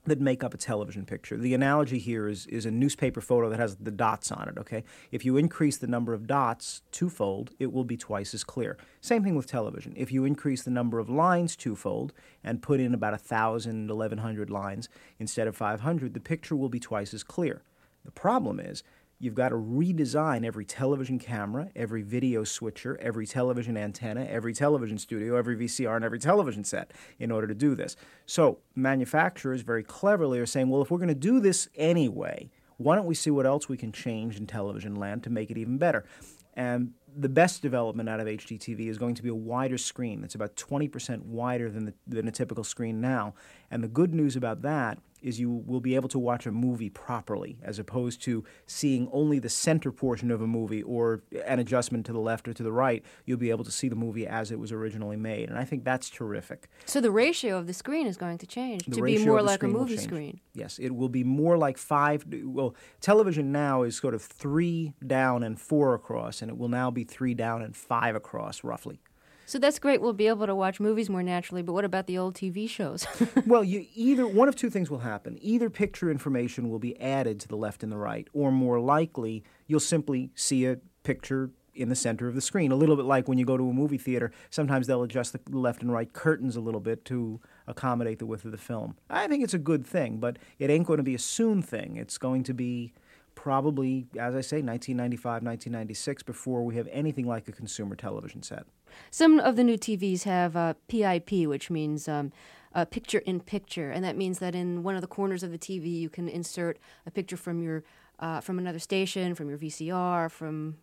that make up a television picture. The analogy here is a newspaper photo that has the dots on it, okay? If you increase the number of dots twofold, it will be twice as clear. Same thing with television. If you increase the number of lines twofold and put in about 1,000, 1,100 lines instead of 500, the picture will be twice as clear. The problem is, you've got to redesign every television camera, every video switcher, every television antenna, every television studio, every VCR, and every television set in order to do this. So manufacturers very cleverly are saying, well, if we're going to do this anyway, why don't we see what else we can change in television land to make it even better? And the best development out of HDTV is going to be a wider screen. It's about 20% wider than a typical screen now. And the good news about that is you will be able to watch a movie properly, as opposed to seeing only the center portion of a movie or an adjustment to the left or to the right. You'll be able to see the movie as it was originally made, and I think that's terrific. So the ratio of the screen is going to change to be more like a movie screen. Yes, it will be more like television now is sort of 3 down and 4 across, and it will now be 3 down and 5 across, roughly. So that's great. We'll be able to watch movies more naturally, but what about the old TV shows? Well, one of two things will happen. Either picture information will be added to the left and the right, or more likely, you'll simply see a picture in the center of the screen. A little bit like when you go to a movie theater, sometimes they'll adjust the left and right curtains a little bit to accommodate the width of the film. I think it's a good thing, but it ain't going to be a soon thing. It's going to be probably, as I say, 1995, 1996, before we have anything like a consumer television set. Some of the new TVs have PIP, which means picture-in-picture, and that means that in one of the corners of the TV you can insert a picture from your from another station, from your VCR, from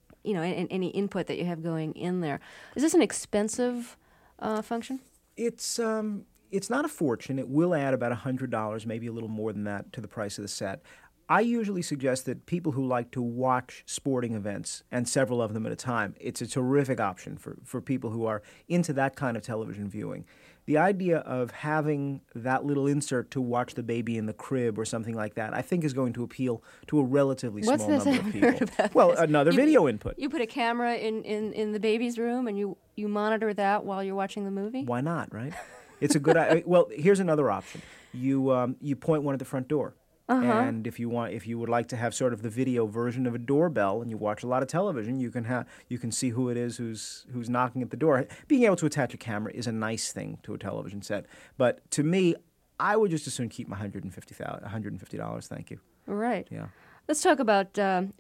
any input that you have going in there. Is this an expensive function? It's not a fortune. It will add about $100, maybe a little more than that, to the price of the set. I usually suggest that people who like to watch sporting events, and several of them at a time, it's a terrific option for people who are into that kind of television viewing. The idea of having that little insert to watch the baby in the crib or something like that, I think is going to appeal to a relatively small number of people. Well, another video input. You put a camera in the baby's room and you monitor that while you're watching the movie? Why not, right? It's a good idea. Well, here's another option. You point one at the front door. And if you would like to have sort of the video version of a doorbell, and you watch a lot of television, you can see who it is who's knocking at the door. Being able to attach a camera is a nice thing to a television set, but to me, I would just as soon keep my $150. Thank you. Right. Yeah. Let's talk about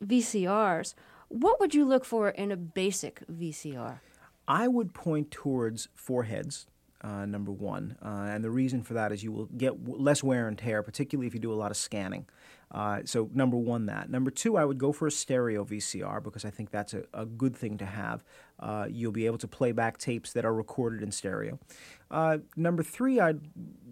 VCRs. What would you look for in a basic VCR? I would point towards 4 heads. Number one. And the reason for that is you will get less wear and tear, particularly if you do a lot of scanning. So number one, that. Number two, I would go for a stereo VCR because I think that's a good thing to have. You'll be able to play back tapes that are recorded in stereo. Number three, I'd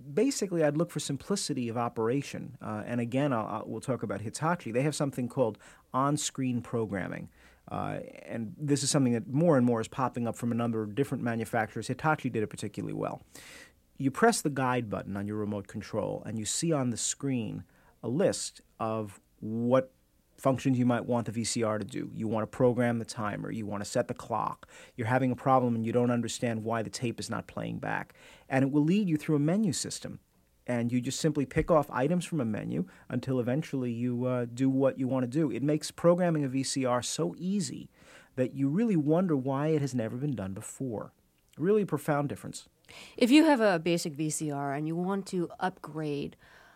look for simplicity of operation. And again, we'll talk about Hitachi. They have something called on-screen programming. And this is something that more and more is popping up from a number of different manufacturers. Hitachi did it particularly well. You press the guide button on your remote control, and you see on the screen a list of what functions you might want the VCR to do. You want to program the timer. You want to set the clock. You're having a problem and you don't understand why the tape is not playing back. And it will lead you through a menu system. And you just simply pick off items from a menu until eventually you do what you want to do. It makes programming a VCR so easy that you really wonder why it has never been done before. Really a profound difference. If you have a basic VCR and you want to upgrade,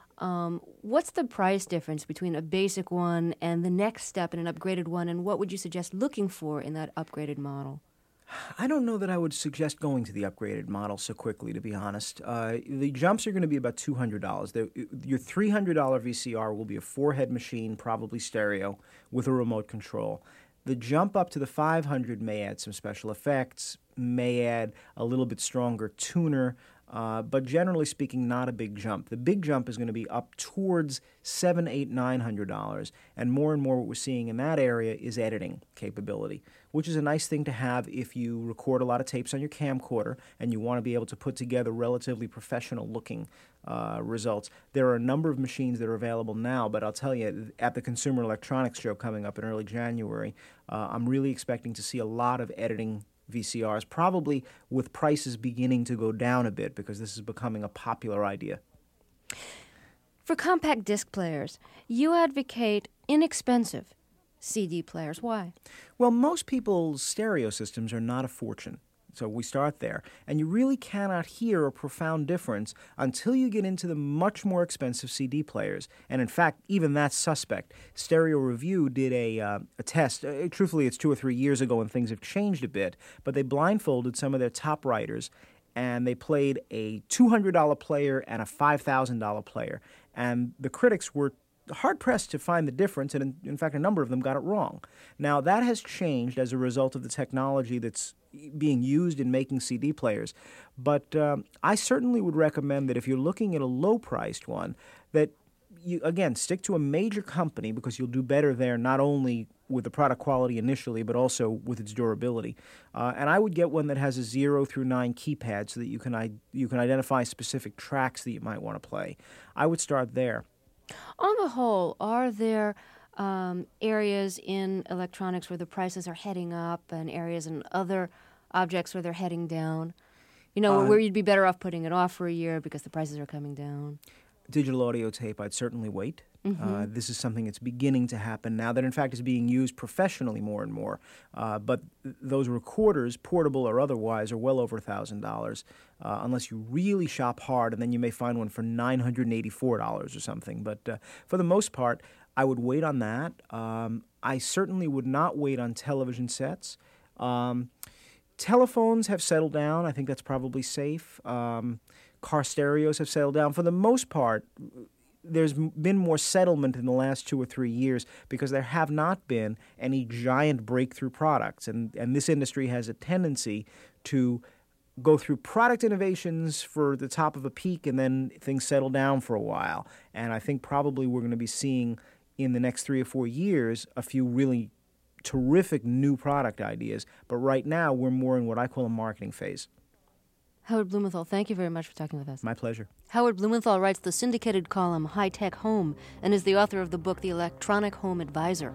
what's the price difference between a basic one and the next step in an upgraded one, and what would you suggest looking for in that upgraded model? I don't know that I would suggest going to the upgraded model so quickly, to be honest. The jumps are going to be about $200. Your $300 VCR will be a 4-head machine, probably stereo, with a remote control. The jump up to the 500 may add some special effects, may add a little bit stronger tuner, but generally speaking, not a big jump. The big jump is going to be up towards $700, $800, $900, and more what we're seeing in that area is editing capability, which is a nice thing to have if you record a lot of tapes on your camcorder and you want to be able to put together relatively professional-looking results. There are a number of machines that are available now, but I'll tell you, at the Consumer Electronics Show coming up in early January, I'm really expecting to see a lot of editing VCRs, probably with prices beginning to go down a bit because this is becoming a popular idea. For compact disc players, you advocate inexpensive CD players. Why? Well, most people's stereo systems are not a fortune. So we start there. And you really cannot hear a profound difference until you get into the much more expensive CD players. And in fact, even that's suspect. Stereo Review did a test. Truthfully, it's 2 or 3 years ago and things have changed a bit. But they blindfolded some of their top writers and they played a $200 player and a $5,000 player. And the critics were hard-pressed to find the difference, and in fact, a number of them got it wrong. Now, that has changed as a result of the technology that's being used in making CD players. But I certainly would recommend that if you're looking at a low-priced one, that you, again, stick to a major company because you'll do better there not only with the product quality initially, but also with its durability. And I would get one that has a 0 through 9 keypad so that you can identify specific tracks that you might want to play. I would start there. On the whole, are there areas in electronics where the prices are heading up and areas in other objects where they're heading down? You know, where you'd be better off putting it off for a year because the prices are coming down? Digital audio tape, I'd certainly wait. Mm-hmm. This is something that's beginning to happen now that, in fact, is being used professionally more and more. But those recorders, portable or otherwise, are well over $1,000 unless you really shop hard, and then you may find one for $984 or something. But for the most part, I would wait on that. I certainly would not wait on television sets. Telephones have settled down. I think that's probably safe. Car stereos have settled down. For the most part, there's been more settlement in the last 2 or 3 years because there have not been any giant breakthrough products. And this industry has a tendency to go through product innovations for the top of a peak and then things settle down for a while. And I think probably we're going to be seeing in the next 3 or 4 years a few really terrific new product ideas. But right now we're more in what I call a marketing phase. Howard Blumenthal, thank you very much for talking with us. My pleasure. Howard Blumenthal writes the syndicated column High Tech Home and is the author of the book The Electronic Home Advisor.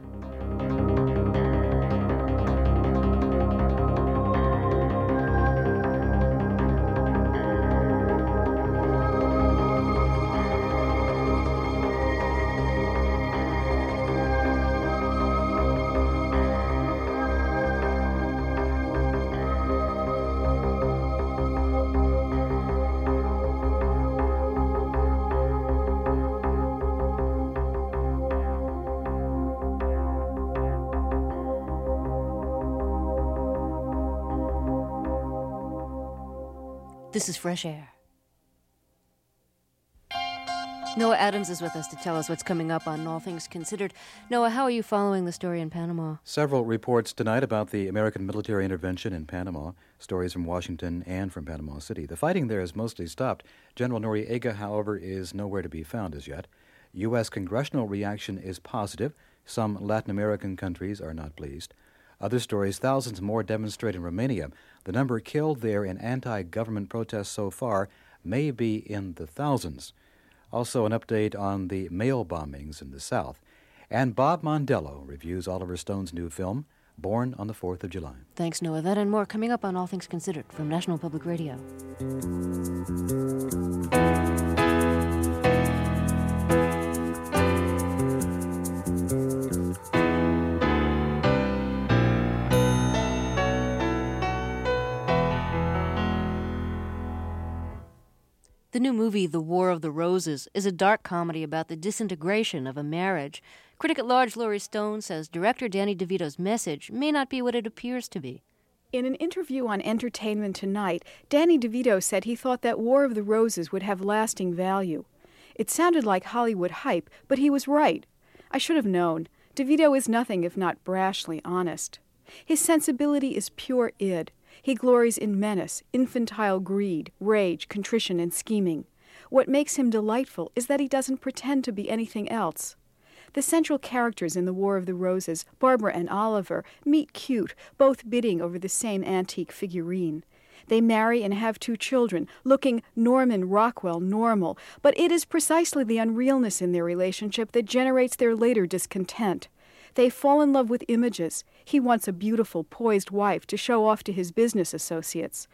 This is Fresh Air. Noah Adams is with us to tell us what's coming up on All Things Considered. Noah, how are you following the story in Panama? Several reports tonight about the American military intervention in Panama, stories from Washington and from Panama City. The fighting there has mostly stopped. General Noriega, however, is nowhere to be found as yet. U.S. congressional reaction is positive. Some Latin American countries are not pleased. Other stories, thousands more demonstrate in Romania. The number killed there in anti-government protests so far may be in the thousands. Also an update on the mail bombings in the South. And Bob Mondello reviews Oliver Stone's new film, Born on the 4th of July. Thanks, Noah. That and more coming up on All Things Considered from National Public Radio. The new movie, The War of the Roses, is a dark comedy about the disintegration of a marriage. Critic at large Laurie Stone says director Danny DeVito's message may not be what it appears to be. In an interview on Entertainment Tonight, Danny DeVito said he thought that War of the Roses would have lasting value. It sounded like Hollywood hype, but he was right. I should have known. DeVito is nothing if not brashly honest. His sensibility is pure id. He glories in menace, infantile greed, rage, contrition, and scheming. What makes him delightful is that he doesn't pretend to be anything else. The central characters in The War of the Roses, Barbara and Oliver, meet cute, both bidding over the same antique figurine. They marry and have 2 children, looking Norman Rockwell normal, but it is precisely the unrealness in their relationship that generates their later discontent. They fall in love with images. He wants a beautiful, poised wife to show off to his business associates.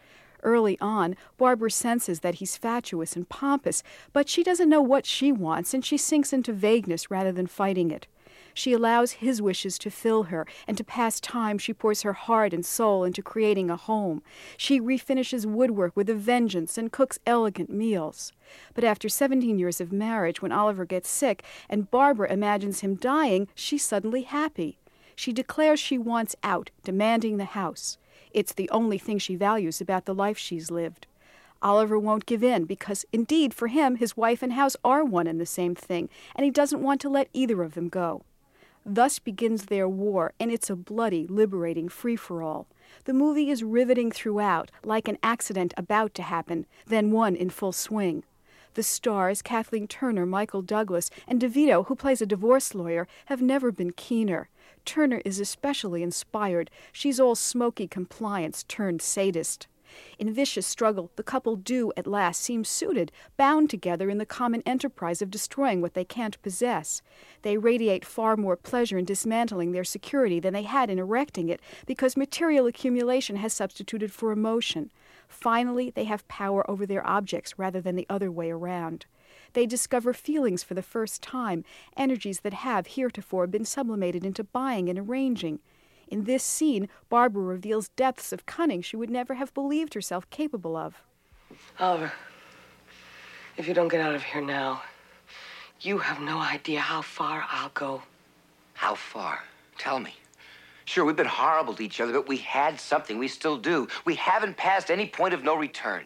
Early on, Barbara senses that he's fatuous and pompous, but she doesn't know what she wants, and she sinks into vagueness rather than fighting it. She allows his wishes to fill her, and to pass time she pours her heart and soul into creating a home. She refinishes woodwork with a vengeance and cooks elegant meals. But after 17 years of marriage, when Oliver gets sick and Barbara imagines him dying, she's suddenly happy. She declares she wants out, demanding the house. It's the only thing she values about the life she's lived. Oliver won't give in because, indeed, for him, his wife and house are one and the same thing, and he doesn't want to let either of them go. Thus begins their war, and it's a bloody, liberating free-for-all. The movie is riveting throughout, like an accident about to happen, then one in full swing. The stars, Kathleen Turner, Michael Douglas, and DeVito, who plays a divorce lawyer, have never been keener. Turner is especially inspired. She's all smoky compliance turned sadist. In vicious struggle, the couple do, at last, seem suited, bound together in the common enterprise of destroying what they can't possess. They radiate far more pleasure in dismantling their security than they had in erecting it, because material accumulation has substituted for emotion. Finally, they have power over their objects rather than the other way around. They discover feelings for the first time, energies that have heretofore been sublimated into buying and arranging. In this scene, Barbara reveals depths of cunning she would never have believed herself capable of. Oliver, if you don't get out of here now, you have no idea how far I'll go. How far? Tell me. Sure, we've been horrible to each other, but we had something. We still do. We haven't passed any point of no return.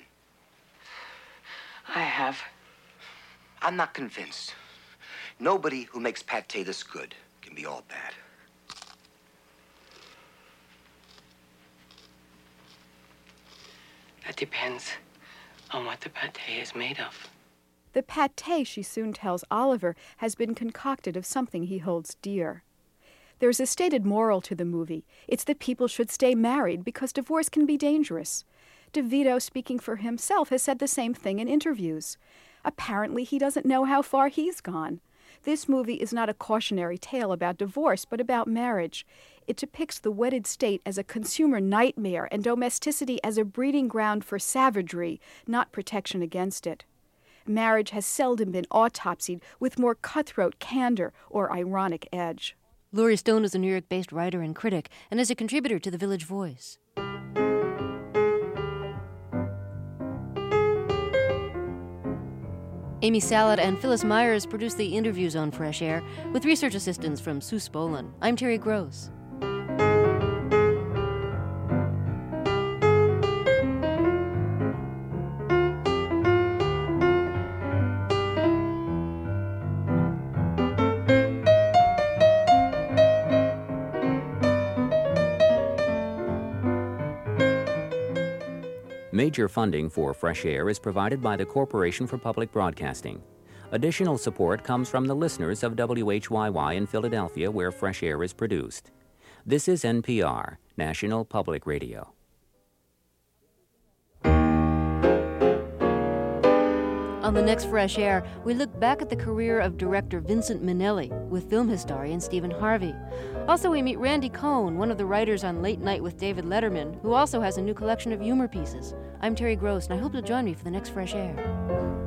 I have. I'm not convinced. Nobody who makes pâté this good can be all bad. That depends on what the pâté is made of. The pâté, she soon tells Oliver, has been concocted of something he holds dear. There's a stated moral to the movie. It's that people should stay married because divorce can be dangerous. DeVito, speaking for himself, has said the same thing in interviews. Apparently, he doesn't know how far he's gone. This movie is not a cautionary tale about divorce, but about marriage. It depicts the wedded state as a consumer nightmare and domesticity as a breeding ground for savagery, not protection against it. Marriage has seldom been autopsied with more cutthroat candor or ironic edge. Laurie Stone is a New York-based writer and critic and is a contributor to The Village Voice. Amy Salad and Phyllis Myers produced the interviews on Fresh Air with research assistance from Sue Spolin. I'm Terry Gross. Major funding for Fresh Air is provided by the Corporation for Public Broadcasting. Additional support comes from the listeners of WHYY in Philadelphia, where Fresh Air is produced. This is NPR, National Public Radio. On the next Fresh Air, we look back at the career of director Vincent Minnelli with film historian Stephen Harvey. Also, we meet Randy Cohen, one of the writers on Late Night with David Letterman, who also has a new collection of humor pieces. I'm Terry Gross, and I hope you'll join me for the next Fresh Air.